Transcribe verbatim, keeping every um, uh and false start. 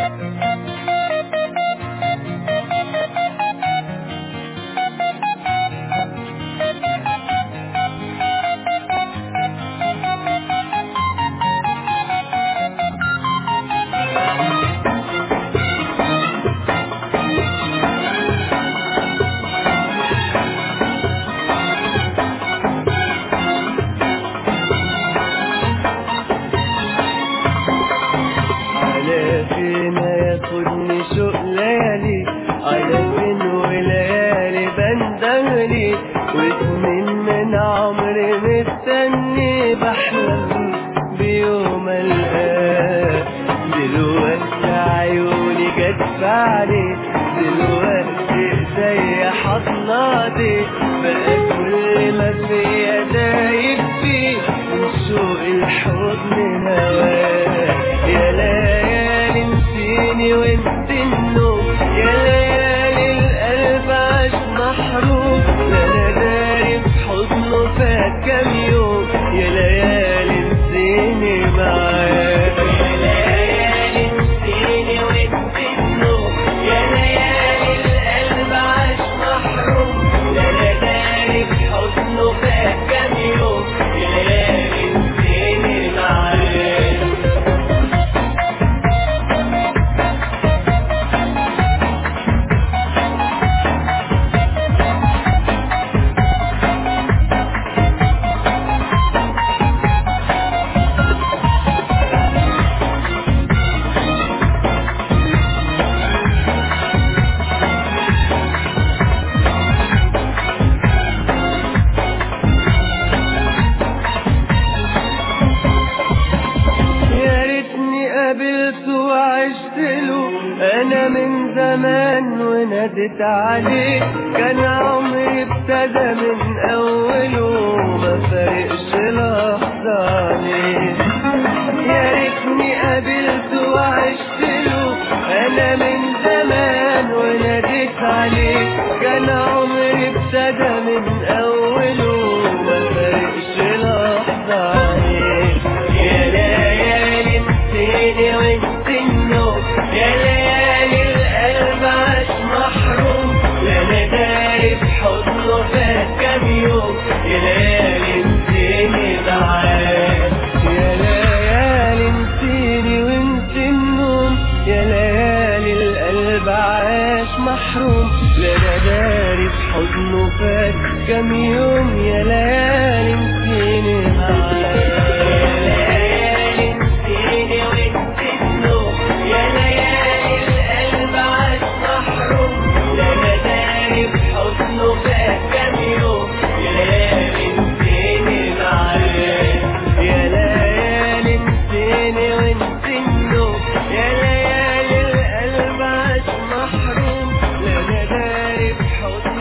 ياخدني شوق ليالي على فين وليالي بندهلي وسنين من عمري مستني بحلم بيوم القاه. دلوقتي عيوني جت بعدي، دلوقتي ايديا حضناتي، بقى كل ما فيا دايب فيه من شوق الحضن هواه. يا ليالي نسيني وانت النوم، يا ليالي القلب عاش محروم، لا انا داري في حضنه فات كام يوم. يا ليالي نسيني معاك، يا ليالي نسيني وانت النوم، يا ليالي القلب عاش محروم، لا انا داري في حضنه فات كام يوم. يا ليالي نسيني معاك. قابلته وعشتله انا من زمان وناديت عليه، كان عمري ابتدى من اوله ما فارقش لحظة عليه. يا ريتني قابلته وعشتله انا من زمان وناديت عليه، كان عمري ابتدى من اوله ما فارقش لحظة عليه. يا ليالي نسيني وانت النوم، يا ليالي القلب عاش محروم، لا انا داري في حضنه فات كام يوم. يا ليالي نسيني معاك، يا ليالي نسيني وانت النوم، يا ليالي القلب عاش محروم، لا انا داري في حضنه فات كام يوم. يا ليالي نسيني معاك. محروم، لا انا داري بحضنه